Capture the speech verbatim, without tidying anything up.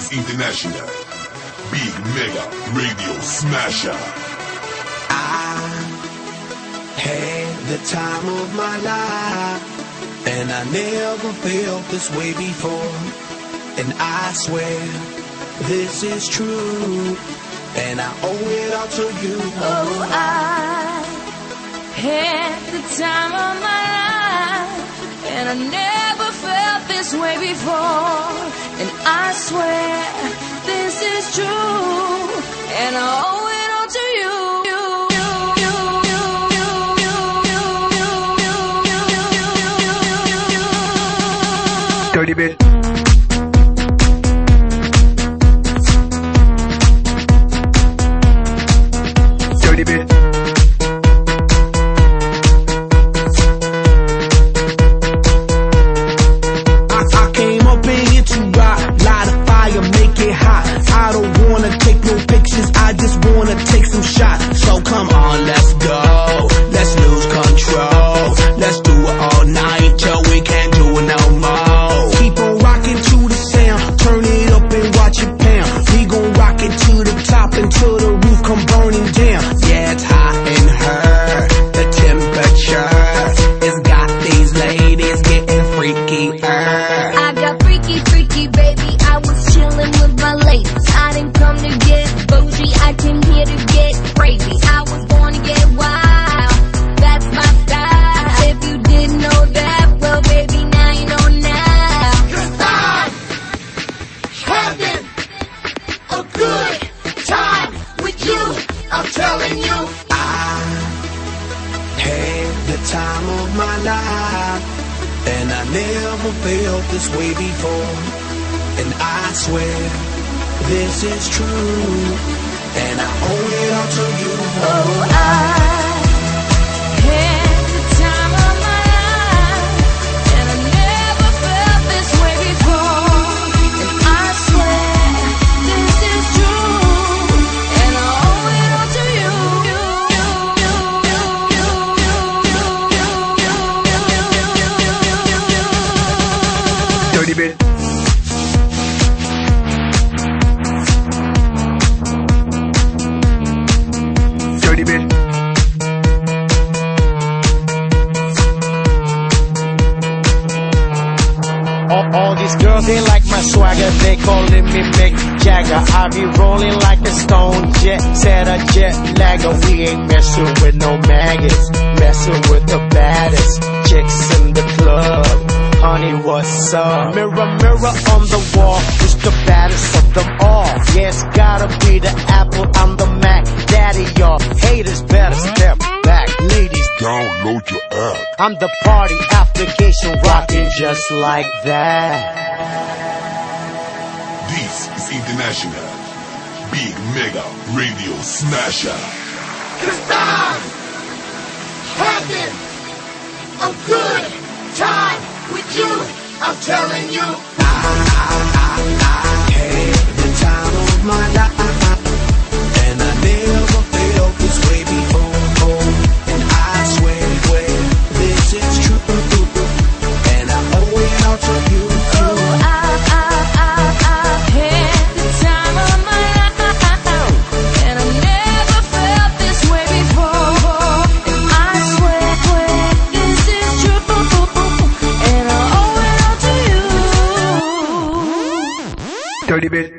is International. Big Mega Radio Smasher. I had the time of my life, and I never felt this way before. And I swear this is true, and I owe it all to you. Oh, I had the time of my life, and I never felt this way before. And I swear this is true, and I owe it all to you. Dirty bit. Dirty bit. I, I came up in here to rock, light a fire, make it hot. I don't wanna take no pictures, I just wanna take some shots. So come on, let's go, let's lose control. Let's do it all night till we can't do it no more. Keep on rocking to the sound, turn it up and watch it pound. We gon' rock it to the top until the roof come burning down. Yeah, it's hot in her, the temperature has got these ladies getting freaky. I got freaky, freaky, baby. I was chillin' with my ladies. I didn't come to get bougie, I came here to get crazy. I was born to get wild, that's my style. If you didn't know that, well, baby, now you know now. 'Cause I'm having a good time with you, I'm telling you. I had the time of my life, and I never felt this way before. And I swear this is true, and I owe it all to you. Oh, I had the time of my life, and I never felt this way before. And I swear this is true, and I owe it all to you. Dirty bit. Dirty bit. All, all these girls, they like my swagger, they calling me Mick Jagger. I be rolling like a stone jet, set a jet lagger. We ain't messing with no maggots, messing with the baddest chicks in the club. Honey, what's up? Mirror, mirror on the wall, who's the baddest of them all? Yeah, it's gotta be the Apple, I'm the Mac. Daddy, y'all haters better step back. Ladies, Download your app. I'm the party application, rocking just like that. This is International. Big Mega Radio Smasher. 'Cause I'm having a good time with you, I'm telling you. I had the time of my life, and I never felt this way before. And I swear, swear this is true, and I owe it all to you. Oh, I, I, I, I had the time of my life, and I never felt this way before. And I swear, swear this is true, and I owe it all to you. Dirty bit.